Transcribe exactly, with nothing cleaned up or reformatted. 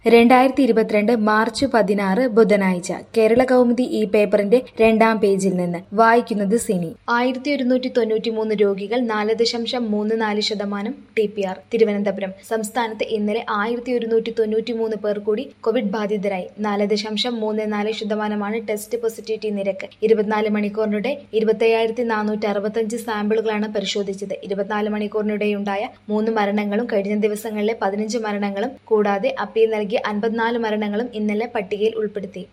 രണ്ടായിരത്തി ഇരുപത്തിരണ്ട് മാർച്ച് പതിനാറ് ബുധനാഴ്ച കേരള കൗമുദി ഈ പേപ്പറിന്റെ രണ്ടാം പേജിൽ നിന്ന് വായിക്കുന്നത് സിനി. ആയിരത്തി ഒരുന്നൂറ്റി തൊണ്ണൂറ്റി മൂന്ന് രോഗികൾ, നാല് ദശാംശം മൂന്ന് നാല് ശതമാനം ടി പി ആർ. തിരുവനന്തപുരം സംസ്ഥാനത്ത് ഇന്നലെ ആയിരത്തി ഒരുന്നൂറ്റി തൊണ്ണൂറ്റി മൂന്ന് പേർ കൂടി കോവിഡ് ബാധിതരായി. നാല് ദശാംശം മൂന്ന് നാല് ശതമാനമാണ് ടെസ്റ്റ് പോസിറ്റിവിറ്റി നിരക്ക്. ഇരുപത്തിനാല് മണിക്കൂറിനിടെ ഇരുപത്തയ്യായിരത്തി നാനൂറ്റി അറുപത്തഞ്ച് സാമ്പിളുകളാണ് പരിശോധിച്ചത്. ഇരുപത്തിനാല് മണിക്കൂറിനിടെയുണ്ടായ മൂന്ന് മരണങ്ങളും കഴിഞ്ഞ ദിവസങ്ങളിലെ പതിനഞ്ച് മരണങ്ങളും കൂടാതെ അപ്പീൽ നൽകിയ അൻപത്തിനാല് മരണങ്ങളും ഇന്നലെ പട്ടികയിൽ ഉൾപ്പെടുത്തി.